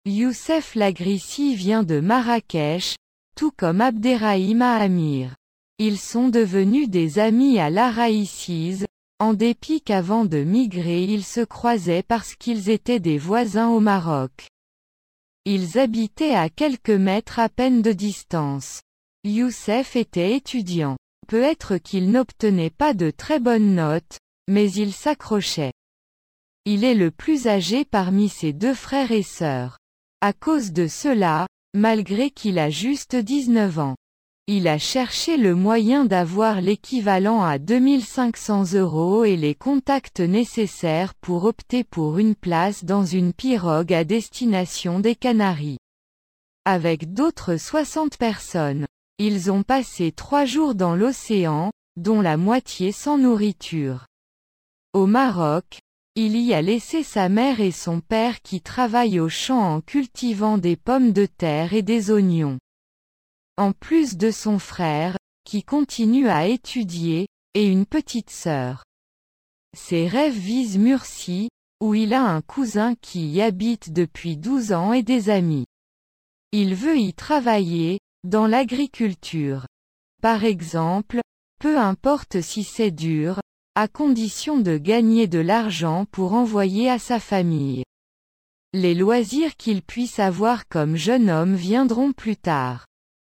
Youssef Lagrissi vient de Marrakech, tout comme Abderrahim Amir. Ils sont devenus des amis à l'Araïcise, en dépit qu'avant de migrer ils se croisaient parce qu'ils étaient des voisins au Maroc. Ils habitaient à quelques mètres à peine de distance. Youssef était étudiant. Peut-être qu'il n'obtenait pas de très bonnes notes, mais il s'accrochait. Il est le plus âgé parmi ses deux frères et sœurs. À cause de cela, malgré qu'il a juste 19 ans, il a cherché le moyen d'avoir l'équivalent à 2500 € et les contacts nécessaires pour opter pour une place dans une pirogue à destination des Canaries. Avec d'autres 60 personnes, ils ont passé 3 jours dans l'océan, dont la moitié sans nourriture. Au Maroc, il y a laissé sa mère et son père qui travaillent au champ en cultivant des pommes de terre et des oignons. En plus de son frère, qui continue à étudier, et une petite sœur. Ses rêves visent Murcie, où il a un cousin qui y habite depuis 12 ans et des amis. Il veut y travailler, dans l'agriculture. Par exemple, peu importe si c'est dur, à condition de gagner de l'argent pour envoyer à sa famille. Les loisirs qu'il puisse avoir comme jeune homme viendront plus tard.